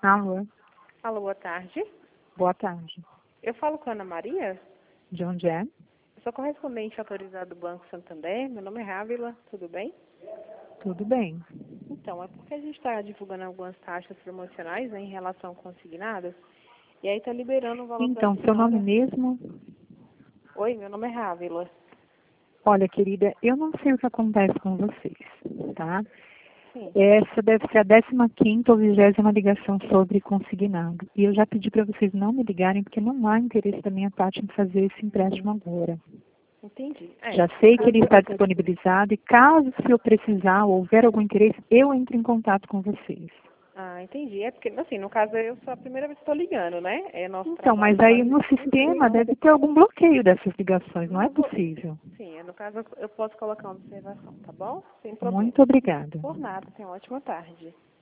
Alô, Alô, boa tarde. boa tarde. Eu falo com a Ana Maria. De onde é? Eu sou correspondente autorizado do Banco Santander. Meu nome é Rávila, tudo bem? Tudo bem. Então, é porque a gente está divulgando algumas taxas promocionais, né, em relação consignadas. E aí está liberando o valor para a Então, seu nome senhora. mesmo? Oi, meu nome é Rávila. Olha, querida, eu não sei o que acontece com vocês, tá? Sim. Essa deve ser a 15ª ou 20ª ligação sobre consignado. E eu já pedi para vocês não me ligarem, porque não há interesse da minha parte em fazer esse empréstimo agora. Entendi. Já No sei que ele caso, está disponibilizado e caso se eu precisar ou houver algum interesse, eu entro em contato com vocês. entendi. É porque, assim, no caso eu sou a primeira vez que estou ligando, né? É nosso Então, mas trabalho aí no sistema deve ter algum bloqueio dessas ligações, não é possível. Sim, no caso eu posso colocar uma observação, tá bom? Sem problema. Muito obrigada. Por nada, tenha uma ótima tarde.